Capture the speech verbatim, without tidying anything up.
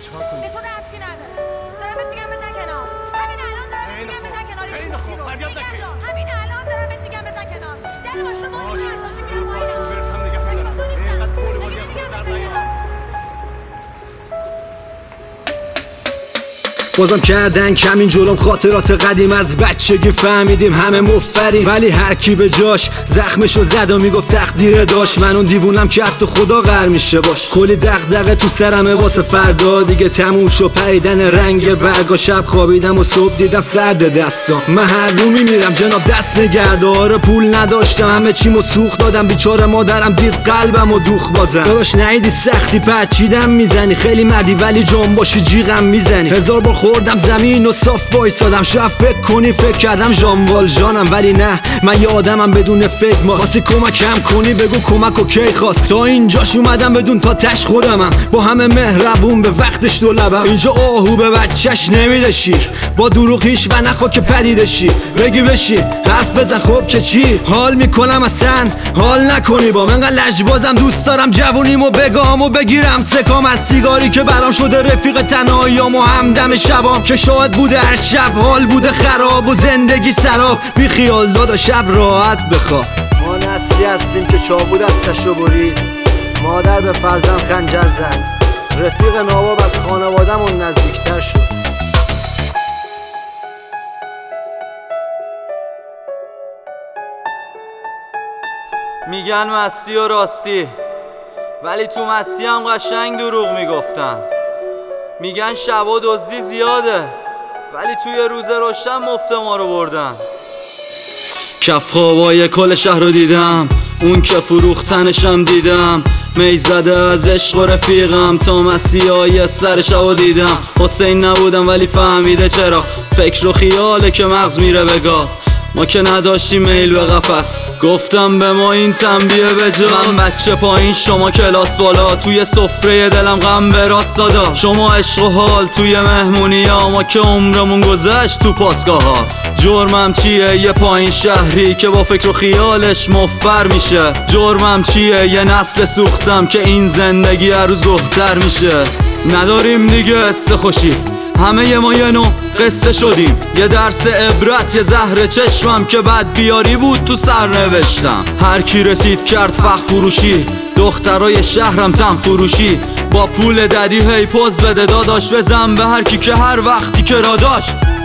چیکار کنیم؟ به تو ربطی نداره. دارم بهت میگم بزن کنار. همین الان دارم بهت میگم بزن کنار. خیلی خوب. فریاد نکش. همین الان دارم بهت میگم بزن کنار. در ماشین ما باشه. برداشت میرم باشه. پایین. برتم نگه ندارم. اینقدر پول بازی از خود در نیار. بازم کردن کمین جلوم خاطرات قدیم از بچگی فهمیدیم همه مفریم، ولی هر کی به جاش زخمشو زد و میگفت تقدیر داشت. من اون دیوونم که حتی خدا قهر میشه باش. کلی دغدغه تو سرمه واسه فردا، دیگه تموم شو پریدن رنگ برگا. شب خوابیدم و صبح دیدم سرد دستام. من هر رو میمیرم جناب دست نگهدار. پول نداشتم همه چیمو سوخت دادم، بیچاره مادرم دید قلبم و دوخ بازم. داداش نیدی سختی پچیدم میزنی، خیلی مردی ولی جان باشی جیغم میزنی. هزار بار خوردم زمین و صاف وایسادم. شب فکر کنی فکر کردم ژان والژانم، ولی نه من یه آدمم بدون فکر. ما خواستی کمکم کنی بگو کمک و کی خواست. تا اینجاش اومدم بدون تا تش خودمم، با همه مهربون به وقتش دو لبم. اینجا آهو به بچهش نمیده شیر، با دروغ هیچ و نخوا که پدیده شی. بگی بشی حرف بزن خب که چی. حال میکنم اصلا حال نکنی با من، انقدر لجبازم دوست دارم جوونیمو بگام و بگیرم سکام. از سیگاری که برام شده رفیق تنهاییام و همدم شبام، که شاید بوده هر شب حال بوده خراب و زندگی سراب. بی خیال دادا شب راحت بخواب. ما نسلی هستیم که چاقو دستشو برید، مادر به فرزند خنجر زد، رفیق نواب از خانواده‌مون نزدیکتر شد. میگن مستی و راستی، ولی تو مستی هم قشنگ دروغ میگفتن. میگن شبا دزدی زیاده، ولی توی روز روشن مفت ما رو بردن. کف خوابای کل شهر رو دیدم، اون که فروختنشم دیدم. می زده از عشق و رفیقم، تا مسیحای سر شبا دیدم. حسین نبودم ولی فهمیده چرا، فکر و خیاله که مغز میره بگاه. ما که نداشتیم میل به قفس، گفتم به ما این تنبیه به جا. من بچه پایین شما کلاس بالا، توی سفره دلم غم به راست دادا. شما عشق و حال توی مهمونی ها، ما که عمرمون گذشت تو پاسگاه ها. جرمم چیه یه پایین شهری که با فکر و خیالش مفر میشه. جرمم چیه یه نسل سوختم که این زندگی هر روز بهتر میشه. نداریم دیگه حس خوشی، همه ما یه نوع قصه شدیم. یه درس عبرت یه زهر چشمم که بد بیاری بود تو سر نوشتم. هر کی رسید کرد فخ فروشی، دخترای شهرم تن فروشی. با پول ددی هی پوز بده داداش، بزن به هر کی که هر وقتی که را داشت.